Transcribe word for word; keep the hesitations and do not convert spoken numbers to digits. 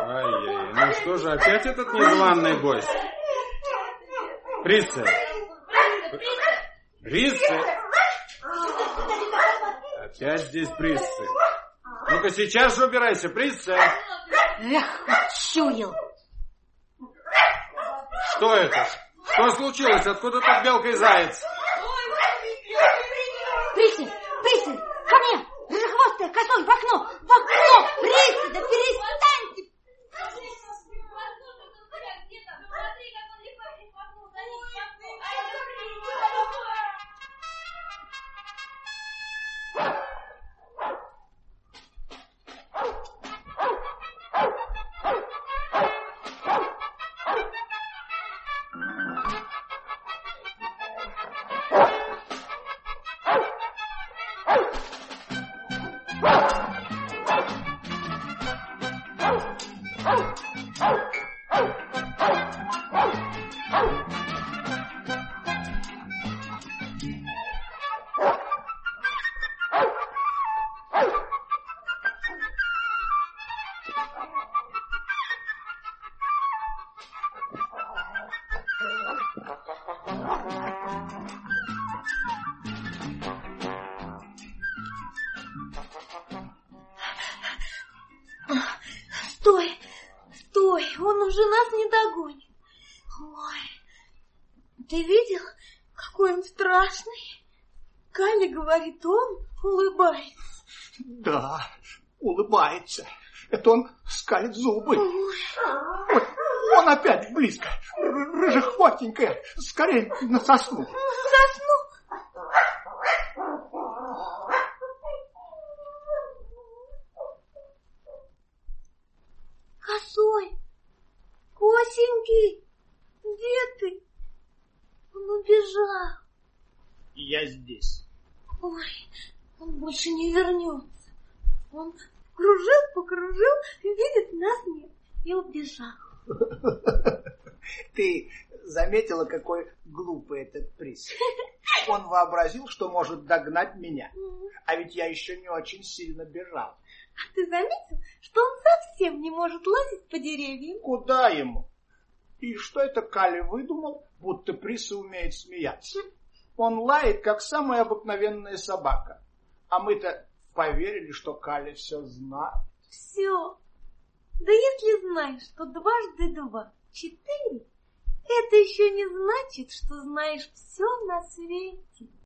Ай-яй, ну что же, опять этот незваный гость? Присса! Присса! Опять здесь Присса. Ну-ка сейчас же убирайся, Присса! Эх, чуял. Что это? Что случилось? Откуда тут белка и заяц? Присса, Присса, ко мне! Рыжехвостая, косой, в окно! В окно! Присса, да перестаньте! Стой, стой, он уже нас не догонит. Ой, ты видел, какой он страшный? Калли говорит, он улыбается. Да, улыбается. Это он скалит зубы. Вот, он опять близко. Рыжехвостенькая. Скорее на сосну. На сосну? Косой, Косенький, где ты? Он убежал. Я здесь. Ой, он больше не вернется. Он кружил, покружил, видит, нас нет, и убежал. Ты заметила, какой глупый этот Присс? Он вообразил, что может догнать меня. А ведь я еще не очень сильно бежал. А ты заметил, что он совсем не может лазить по деревьям? Куда ему? И что это Калли выдумал, будто Присса умеет смеяться? Он лает, как самая обыкновенная собака. А мы-то поверили, что Калли все знает. Все. Да если знаешь, что дважды два четыре, это еще не значит, что знаешь все на свете.